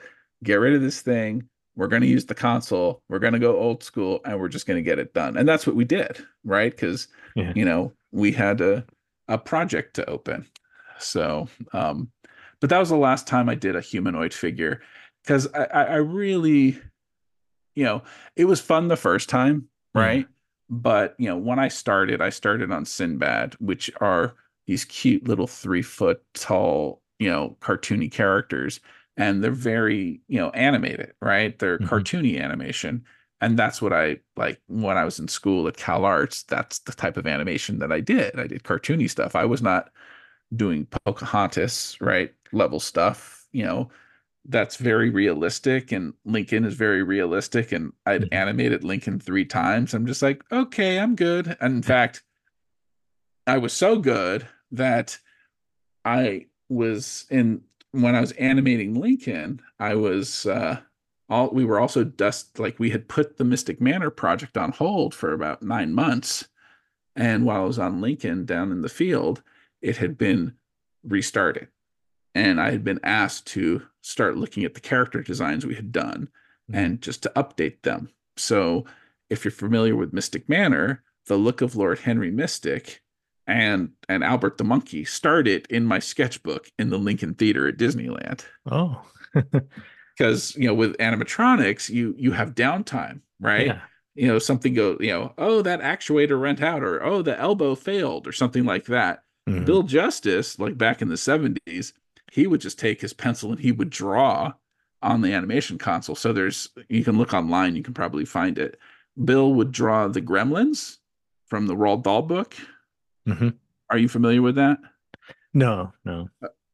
get rid of this thing. We're going to use the console. We're going to go old school and we're just going to get it done. And that's what we did, right? Because, Yeah. you know, we had a, a project to open. So, um, but that was the last time I did a humanoid figure because I, I, I really, you know, it was fun the first time, right? Yeah. But, you know, when I started, I started on Sinbad, which are these cute little three foot tall, you know, cartoony characters. And they're very, you know, animated, right? They're Mm-hmm. cartoony animation. And that's what I like when I was in school at Cal Arts. That's the type of animation that I did. I did cartoony stuff. I was not doing Pocahontas, right? Level stuff, you know, that's very realistic. And Lincoln is very realistic. And I'd Mm-hmm. animated Lincoln three times. I'm just like, okay, I'm good. And in fact, I was so good that I was in when I was animating Lincoln, I was uh all we were also dust like we had put the Mystic Manor project on hold for about nine months. And while I was on Lincoln down in the field, it had been restarted. And I had been asked to start looking at the character designs we had done and just to update them. So if you're familiar with Mystic Manor, the look of Lord Henry Mystic and and Albert the Monkey started in my sketchbook in the Lincoln Theater at Disneyland. Oh. Because, you know, with animatronics, you you have downtime, right? Yeah. You know, something go, you know, oh, that actuator went out, or oh, the elbow failed, or something like that. Mhm. Bill Justice, like back in the seventies, he would just take his pencil and he would draw on the animation console. So there's, you can look online, you can probably find it. Bill would draw the Gremlins from the Roald Dahl book. Mhm. Are you familiar with that? No, no.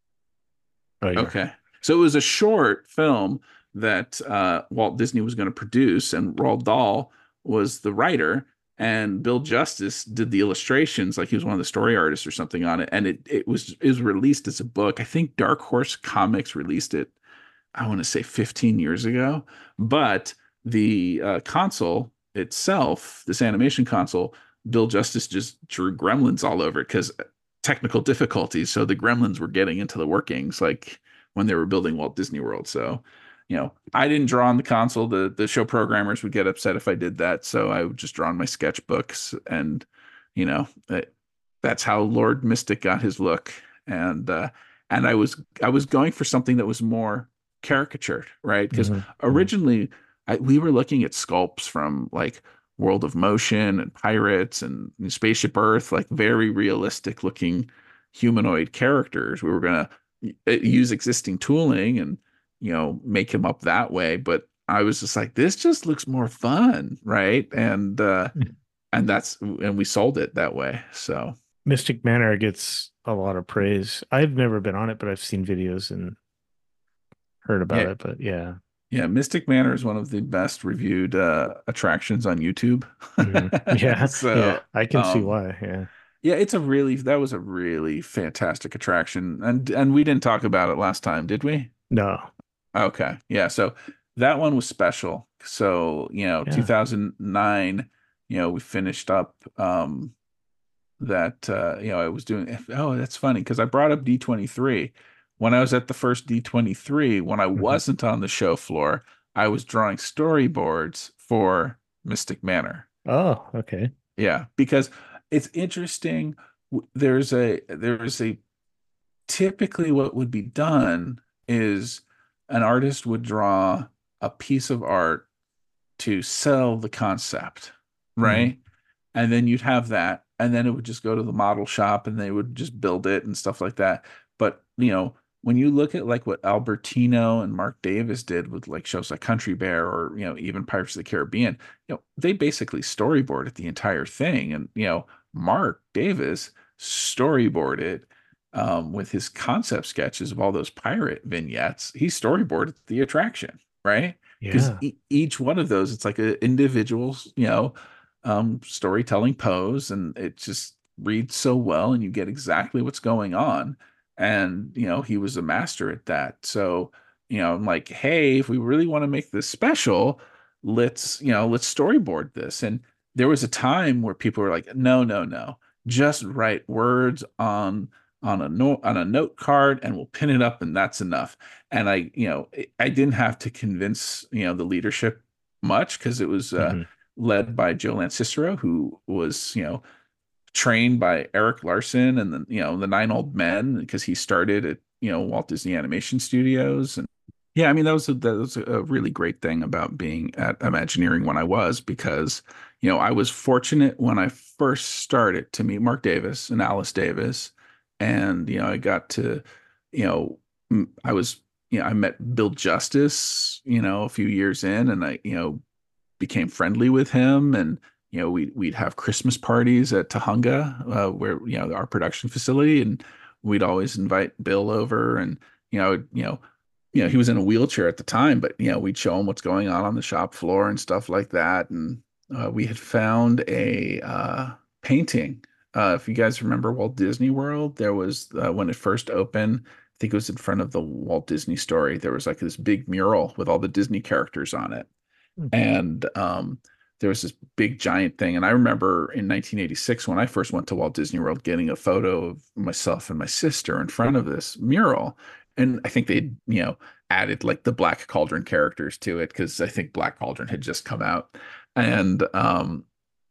Oh, yeah. Okay. So it was a short film that uh, Walt Disney was going to produce, and Roald Dahl was the writer, and Bill Justice did the illustrations, like he was one of the story artists or something on it. And it it was it was released as a book. I think Dark Horse Comics released it, I want to say fifteen years ago. But the uh, console itself, this animation console, Bill Justice just drew gremlins all over it because technical difficulties. So the gremlins were getting into the workings, like when they were building Walt Disney World. So, you know, I didn't draw on the console. The the show programmers would get upset if I did that. So I would just draw on my sketchbooks, and you know, it, that's how Lord Mystic got his look. And uh, and I was I was going for something that was more caricatured, right? Because Mhm. originally I, we were looking at sculpts from like World of Motion and Pirates and Spaceship Earth, like very realistic looking humanoid characters. We were gonna use existing tooling and, you know, make him up that way. But I was just like, this just looks more fun, right? And uh, Mhm. and that's and we sold it that way. So Mystic Manor gets a lot of praise. I've never been on it, but I've seen videos and heard about yeah, it. But yeah. yeah, Mystic Manor is one of the best reviewed uh, attractions on YouTube. Mhm. Yeah. So Yeah. I can see um, why. Yeah. yeah, it's a really that was a really fantastic attraction, and and we didn't talk about it last time, did we? No. Okay, yeah. So that one was special. So you know, Yeah. two thousand nine, you know, we finished up um that uh, you know I was doing. Oh, that's funny because I brought up D twenty-three when I was at the first D twenty-three. When I Mhm. wasn't on the show floor, I was drawing storyboards for Mystic Manor. Oh, okay. Yeah, because it's interesting. W- There's a there's a typically what would be done is an artist would draw a piece of art to sell the concept, right? And then you'd have that, and then it would just go to the model shop and they would just build it and stuff like that. But, you know, when you look at like what Albertino and Mark Davis did with like shows like Country Bear or, you know, even Pirates of the Caribbean, you know, they basically storyboarded the entire thing. And, you know, Mark Davis storyboarded um, with his concept sketches of all those pirate vignettes. He storyboarded the attraction, right? Because Yeah. e- each one of those, it's like an individual, you know, um, storytelling pose, and it just reads so well, and you get exactly what's going on. And you know, he was a master at that. So, you know, I'm like, hey, if we really want to make this special, let's, you know, let's storyboard this. And there was a time where people were like, no, no, no, just write words on on a note on a note card, and we'll pin it up, and that's enough. And I, you know, I didn't have to convince, you know, the leadership much because it was uh, Hmm. led by Joe Lancicero, who was, you know, trained by Eric Larson and the, you know, the Nine Old Men, because he started at, you know, Walt Disney Animation Studios. And yeah, I mean, that was a, that was a really great thing about being at Imagineering when I was, because, you know, I was fortunate when I first started to meet Mark Davis and Alice Davis. And, you know, I got to, you know, m- I was, you know, I met Bill Justice, you know, a few years in, and I, you know, became friendly with him. And you know, we we'd have Christmas parties at Tahunga, uh, where, you know, our production facility, and we'd always invite Bill over. And you know, you know, you know, he was in a wheelchair at the time, but you know, we'd show him what's going on on the shop floor and stuff like that. And uh, we had found a uh, painting. Uh, if you guys remember Walt Disney World, there was uh, when it first opened. I think it was in front of the Walt Disney Story. There was like this big mural with all the Disney characters on it. And um, there was this big giant thing. And I remember in nineteen eighty-six, when I first went to Walt Disney World, getting a photo of myself and my sister in front of this mural. And I think they, you know, added like the Black Cauldron characters to it, because I think Black Cauldron had just come out. And um,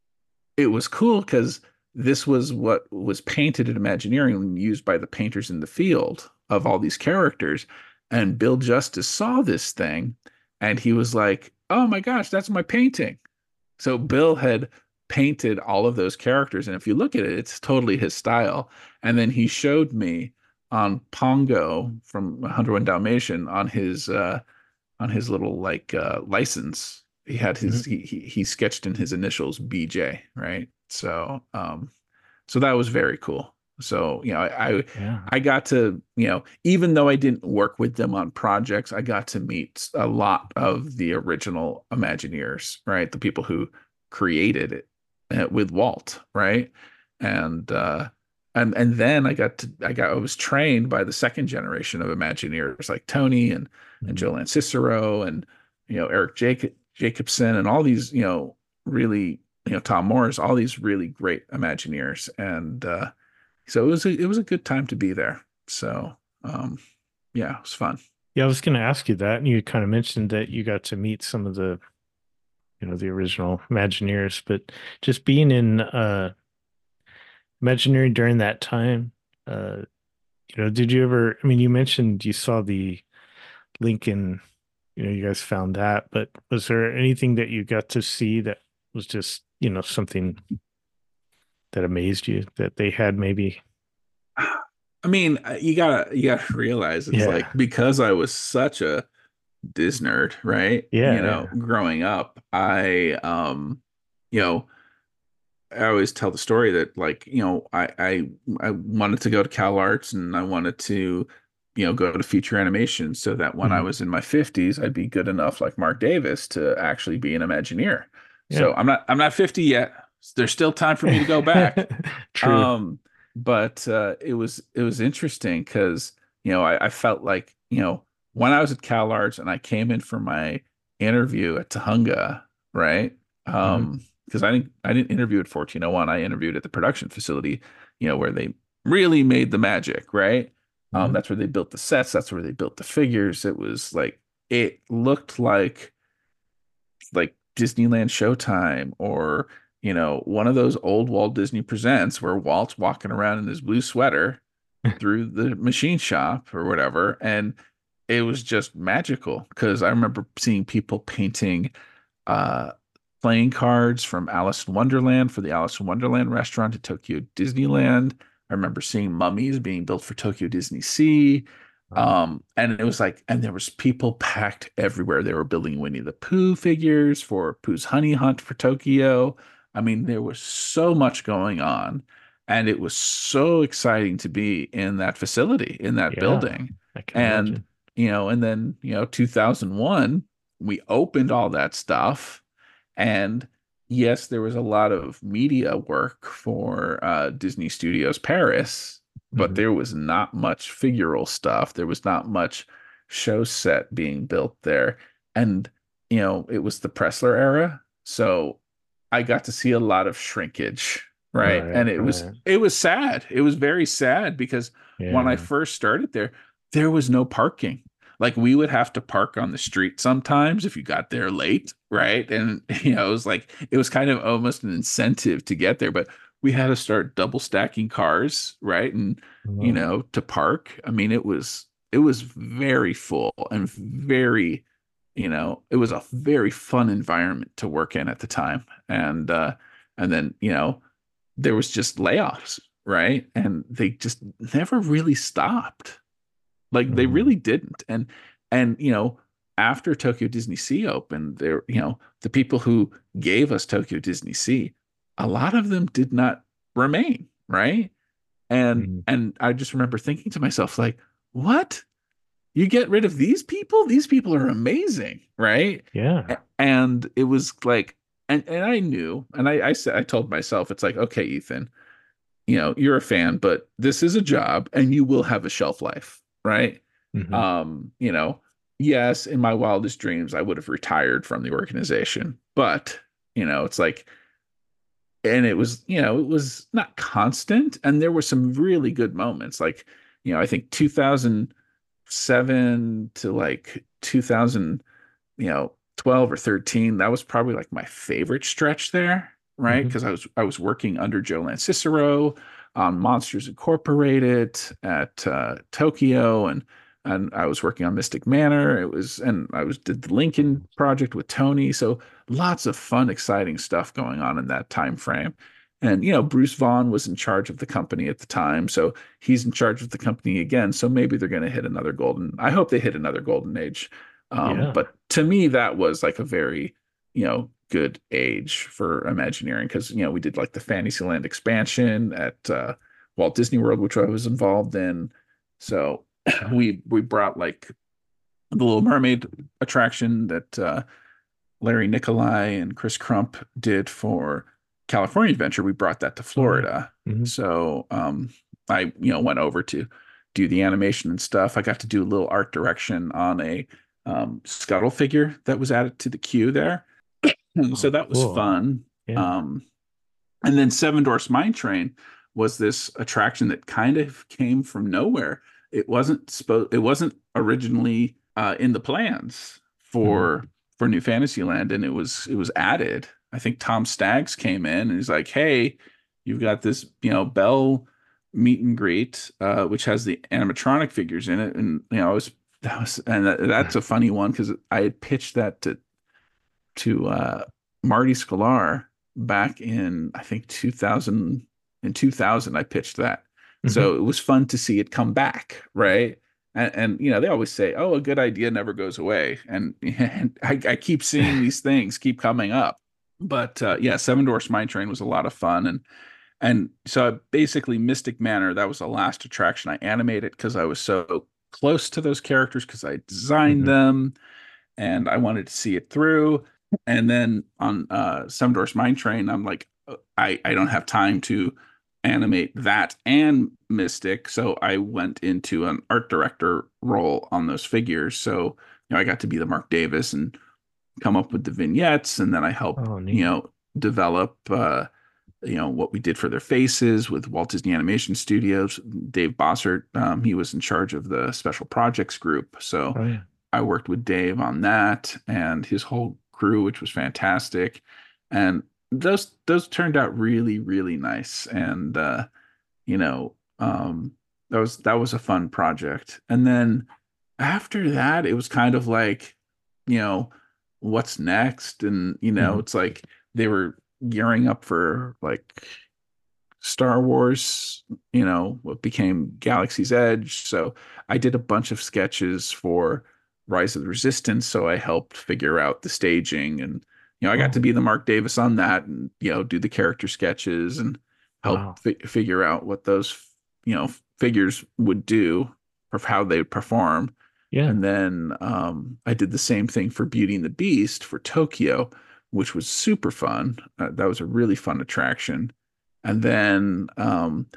it was cool because this was what was painted at Imagineering and used by the painters in the field of all these characters. And Bill Justice saw this thing, and he was like, "Oh my gosh, that's my painting." So Bill had painted all of those characters. And if you look at it, it's totally his style. And then he showed me on Pongo from one oh one Dalmatian on his uh on his little like uh license. He had his Hmm. he he, he sketched in his initials B J, right? So um so that was very cool. So, you know, I, I Yeah. I got to, you know, even though I didn't work with them on projects, I got to meet a lot of the original Imagineers, right? The people who created it uh, with Walt, right? And uh and and then I got to I got I was trained by the second generation of Imagineers like Tony and and Mhm. Joe Lancicero and, you know, Eric Jacob Jacobson and all these, you know, really, you know, Tom Morris, all these really great Imagineers. And uh so it was a, it was a good time to be there. So um yeah, it was fun. Yeah, I was going to ask you that, and you kind of mentioned that you got to meet some of the, you know, the original Imagineers, but just being in uh Imagineering during that time, uh, you know, did you ever, I mean, you mentioned you saw the Lincoln, you know, you guys found that, but was there anything that you got to see that was just, you know, something that amazed you that they had maybe? I mean, uh, you gotta you gotta realize it's Yeah. like, because I was such a Dis nerd, right? You Yeah, know, yeah. growing up, I um, you know, I always tell the story that, like, you know, I I I wanted to go to Cal Arts, and I wanted to, you know, go to feature animation, so that when I Mhm. was in my fifties, I'd be good enough like Mark Davis to actually be an Imagineer. Yeah. So I'm not I'm not fifty yet. There's still time for me to go back. True. Um, but uh, it was it was interesting because, you know, I, I felt like, you know, when I was at Cal Arts and I came in for my interview at Tahunga, right? Mhm. Um, because I didn't I didn't interview at fourteen oh one. I interviewed at the production facility, you know, where they really made the magic, right? Um, Mhm. that's where they built the sets, that's where they built the figures. It was like, it looked like like Disneyland Showtime, or, you know, one of those old Walt Disney Presents where Walt's walking around in his blue sweater through the machine shop or whatever. And it was just magical because I remember seeing people painting uh playing cards from Alice in Wonderland for the Alice in Wonderland restaurant at Tokyo Disneyland. I remember seeing mummies being built for Tokyo Disney Sea. Wow. Um, and it was like, and there was people packed everywhere. They were building Winnie the Pooh figures for Pooh's Honey Hunt for Tokyo. I mean, there was so much going on, and it was so exciting to be in that facility, in that Yeah, building. I can And, imagine. you know, and then, you know, two thousand one, we opened all that stuff. And yes, there was a lot of media work for uh, Disney Studios Paris, but Mhm. there was not much figural stuff. There was not much show set being built there. And, you know, it was the Pressler era. So I got to see a lot of shrinkage, right? Right, And it was right. it was sad. It was very sad because when I Yeah. first started there, there was no parking. Like we would have to park on the street sometimes if you got there late, right? And you know, it was like it was kind of almost an incentive to get there, but we had to start double stacking cars, right? And you Oh, know, to park. I mean, it was it was very full and very, you know, it was a very fun environment to work in at the time. And uh and then, you know, there was just layoffs, right? And they just never really stopped. Like they mhm. really didn't. And and you know, after Tokyo Disney Sea opened, there, you know, the people who gave us Tokyo Disney Sea, a lot of them did not remain, right? And Mhm. and I just remember thinking to myself, like, what? You get rid of these people? These people are amazing, right? Yeah. A- And it was like, and and I knew, and I I said I told myself, it's like, okay, Ethan, you know, you're a fan, but this is a job and you will have a shelf life, right? Mhm. Um, you know, yes, in my wildest dreams, I would have retired from the organization, but you know, it's like, and it was, you know, it was not constant, and there were some really good moments. Like, you know, I think two thousand seven to like two thousand, you know, twelve or thirteen, that was probably like my favorite stretch there, right? Mhm. Because I was I was working under Joe Lancicero on Monsters Incorporated at uh, Tokyo, and and I was working on Mystic Manor. It was, and I was did the Lincoln project with Tony. So lots of fun, exciting stuff going on in that time frame. And you know, Bruce Vaughn was in charge of the company at the time, so he's in charge of the company again. So maybe they're going to hit another golden. I hope they hit another golden age. Um, Yeah. but to me, that was like a very, you know, good age for Imagineering because, you know, we did like the Fantasyland expansion at uh, Walt Disney World, which I was involved in. So we we brought like the Little Mermaid attraction that uh, Larry Nicolai and Chris Crump did for California Adventure. We brought that to Oh yeah. Florida. Mhm. So um, I, you know, went over to do the animation and stuff. I got to do a little art direction on a um, Scuttle figure that was added to the queue there. So Oh, that was cool. fun. Yeah. Um, and then Seven Dwarfs Mine Train was this attraction that kind of came from nowhere. It wasn't supposed. It wasn't originally uh, in the plans Mhm. for for New Fantasyland, and it was it was added. I think Tom Staggs came in and he's like, "Hey, you've got this, you know, Bell meet and greet, uh, which has the animatronic figures in it." And you know, I was that was and that, that's a funny one because I had pitched that to to uh, Marty Sklar back in I think two thousand. In two thousand, I pitched that, Mhm. so it was fun to see it come back, right? And, and you know they always say, "Oh, a good idea never goes away," and, and I, I keep seeing these things keep coming up. But uh, yeah, Seven Dwarfs Mine Train was a lot of fun, and and so basically Mystic Manor, that was the last attraction I animated because I was so close to those characters because I designed Mhm. them and I wanted to see it through. And then on uh, Seven Dwarfs Mine Train, I'm like, uh, I, I don't have time to animate that and Mystic. So I went into an art director role on those figures. So, you know, I got to be the Mark Davis and come up with the vignettes. And then I helped, Oh, you neat. know, develop, uh, you know, what we did for their faces with Walt Disney Animation Studios. Dave Bossert, um, he was in charge of the special projects group. So Oh yeah. I worked with Dave on that and his whole crew, which was fantastic. And those those turned out really, really nice. And uh, you know, um, that was that was a fun project. And then after that, it was kind of like, you know, what's next? And you know, Mhm. it's like they were gearing up for like Star Wars, you know, what became Galaxy's Edge. So I did a bunch of sketches for Rise of the Resistance. So I helped figure out the staging and, you know, I got to Oh, be the Mark Davis on that and, you know, do the character sketches and help wow. fi figure out what those, you know, figures would do or how they would perform. Yeah. And then um, I did the same thing for Beauty and the Beast for Tokyo, which was super fun. Uh, that was a really fun attraction. And then um,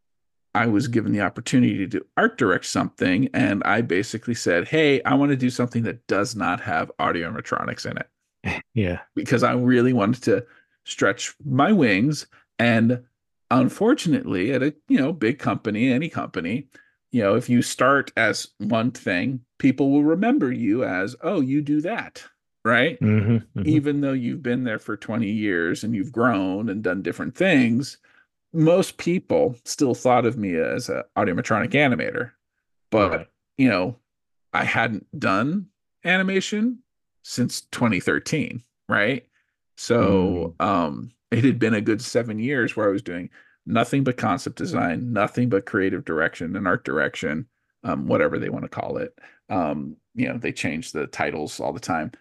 I was given the opportunity to art direct something, and I basically said, "Hey, I want to do something that does not have audio animatronics in it Yeah. because I really wanted to stretch my wings and unfortunately, at a, you know, big company, any company, you know, if you start as one thing, people will remember you as, oh, you do that, right? Mm-hmm, mm-hmm. Even though you've been there for twenty years and you've grown and done different things, most people still thought of me as an audiomatronic animator. But, Right. you know, I hadn't done animation since twenty thirteen, right? So um, it had been a good seven years where I was doing nothing but concept design, nothing but creative direction and art direction, um, whatever they want to call it. Um, you know, they change the titles all the time.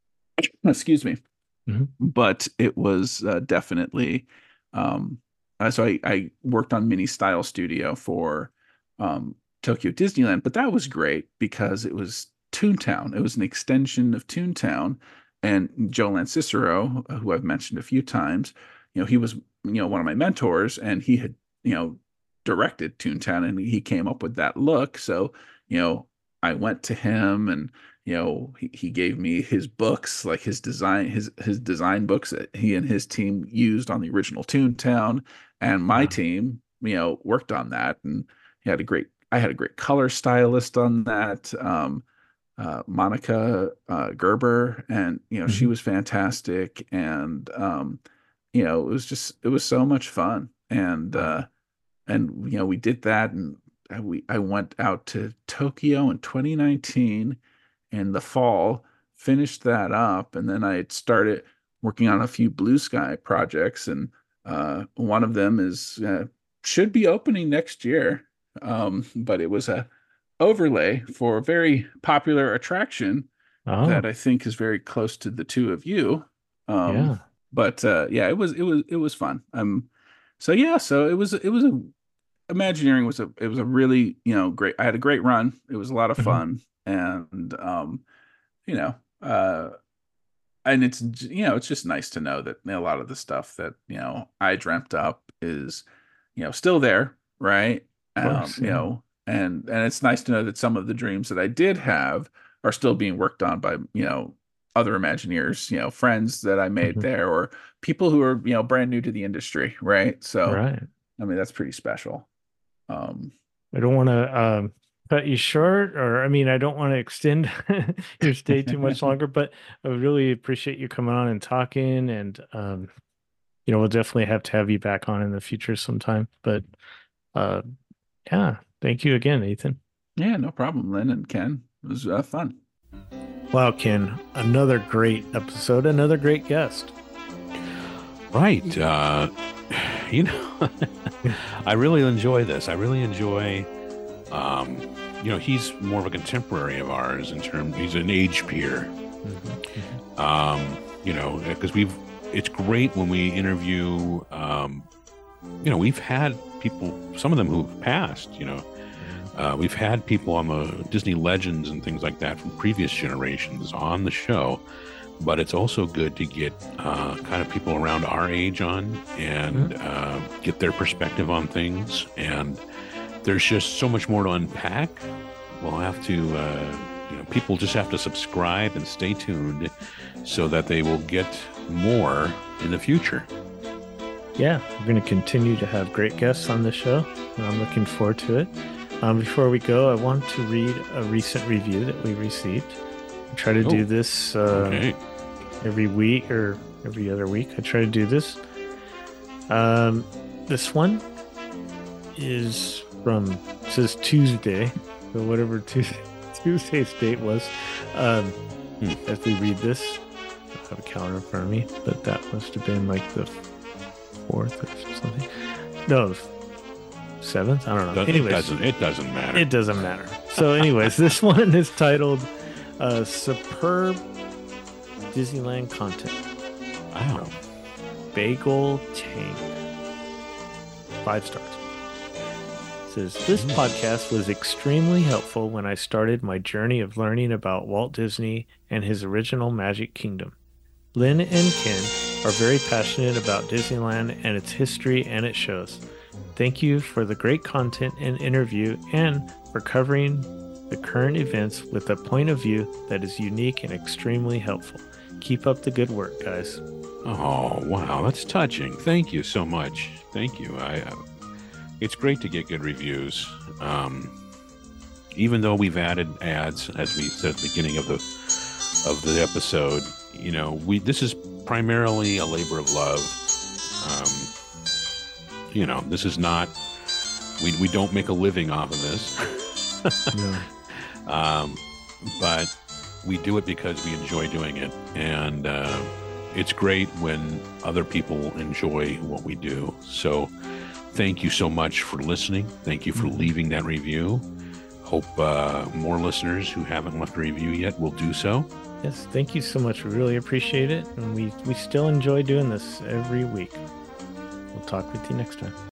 Excuse me. Mhm. But it was uh, definitely um, uh, so I, I worked on Mini Style Studio for um, Tokyo Disneyland, but that was great because it was Toontown. It was an extension of Toontown, and Joe Lancicero, who I've mentioned a few times, you know, he was, you know, one of my mentors, and he had, you know, directed Toontown, and he came up with that look. So, you know, I went to him, and you know, he, he gave me his books, like his design, his his design books that he and his team used on the original Toontown, and my Wow. team, you know, worked on that, and he had a great, I had a great color stylist on that, um, uh, Monica uh, Gerber, and you know, she Mhm. was fantastic, and um, you know, it was just, it was so much fun, and Wow. uh, and you know, we did that, and I- we I went out to Tokyo in twenty nineteen in the fall, finished that up, and then I had started working on a few Blue Sky projects, and uh, one of them is uh, should be opening next year, um, but it was a overlay for a very popular attraction Oh, that I think is very close to the two of you. Um, yeah. but uh, yeah, it was it was it was fun. Um, so yeah, so it was it was a Imagineering was a it was a really, you know, great. I had a great run. It was a lot of Mhm. fun, and um, you know, uh, and it's j- you know, it's just nice to know that a lot of the stuff that, you know, I dreamt up is, you know, still there, right? Of Um, course. you Yeah. know, and and it's nice to know that some of the dreams that I did have are still being worked on by, you know, other Imagineers, you know, friends that I made Mhm. there, or people who are, you know, brand new to the industry, right? So, Right. I mean, that's pretty special. Um, I don't want to um, cut you short, or I mean, I don't want to extend your stay too much longer, but I would really appreciate you coming on and talking. And, um, you know, we'll definitely have to have you back on in the future sometime. But uh, yeah, thank you again, Ethan. yeah, no problem, Lynn and Ken. It was uh, fun. Wow, Ken, another great episode, another great guest. Right. Uh, you know, I really enjoy this. I really enjoy, um, you know, he's more of a contemporary of ours in terms, he's an age peer. Mhm. Um, you know, because we've, it's great when we interview, um, you know, we've had people, some of them who've passed, you know, uh, we've had people on the Disney legends and things like that from previous generations on the show. But it's also good to get uh, kind of people around our age on and uh, get their perspective on things. And there's just so much more to unpack. We'll have to, uh, you know, people just have to subscribe and stay tuned so that they will get more in the future. Yeah, we're going to continue to have great guests on the show, and I'm looking forward to it. Um, before we go, I want to read a recent review that we received. I try to Oh, do this uh, Okay. every week or every other week. I try to do this. Um, this one is from, it says Tuesday, so whatever Tuesday, Tuesday's date was. Um, Hmm. As we read this, I have a calendar in front of me, but that must have been like the fourth or something. No, the seventh? I don't know. It Anyways, doesn't, it doesn't matter. it doesn't matter. So, anyways, this one is titled uh, Superb Disneyland Content. Wow. Bagel Tang. Five stars. It says, this podcast was extremely helpful when I started my journey of learning about Walt Disney and his original Magic Kingdom. Lynn and Ken are very passionate about Disneyland and its history and its shows. Thank you for the great content and interview and for covering the current events with a point of view that is unique and extremely helpful. keep up the good work, guys. Oh, wow. That's touching. Thank you so much. Thank you. I, uh, it's great to get good reviews. Um, even though we've added ads, as we said at the beginning of the, of the episode, you know, we, this is primarily a labor of love. Um, you know, this is not, we, we don't make a living off of this. No. Um, but we do it because we enjoy doing it. And, uh, it's great when other people enjoy what we do. So thank you so much for listening. Thank you for leaving that review. Hope uh, more listeners who haven't left a review yet will do so. Yes, thank you so much. We really appreciate it. And we, we still enjoy doing this every week. We'll talk with you next time.